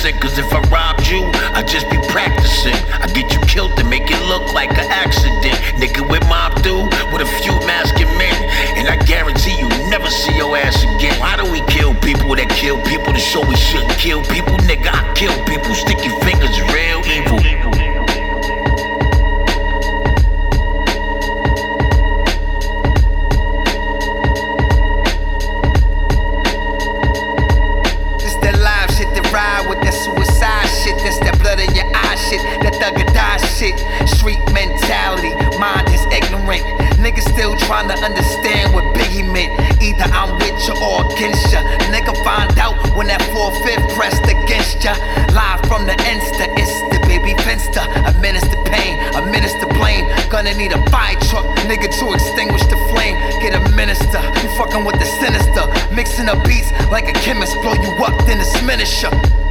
innocent, cause if I robbed you, I'd just be practicing. I get you killed to make it look like an accident. Nigga with Mob do, with a few masking men, and I guarantee you never see your ass again. Why do we kill people that kill people to show we shouldn't kill people? Nigga, I kill people, sticky fingers, real evil. With that suicide shit, that's that blood in your eye shit, that thug or die shit. Street mentality, mind is ignorant. Niggas still trying to understand what Biggie meant. Either I'm with you or against ya. Nigga find out when that 4/5 pressed against ya. Live from the Insta, it's the baby Finster. Administer pain, administer blame. Gonna need a fire truck, nigga, to extinguish the flame. Get a minister, you fucking with the sinister. Mixing up beats like a chemist, blow you up, then it's miniature.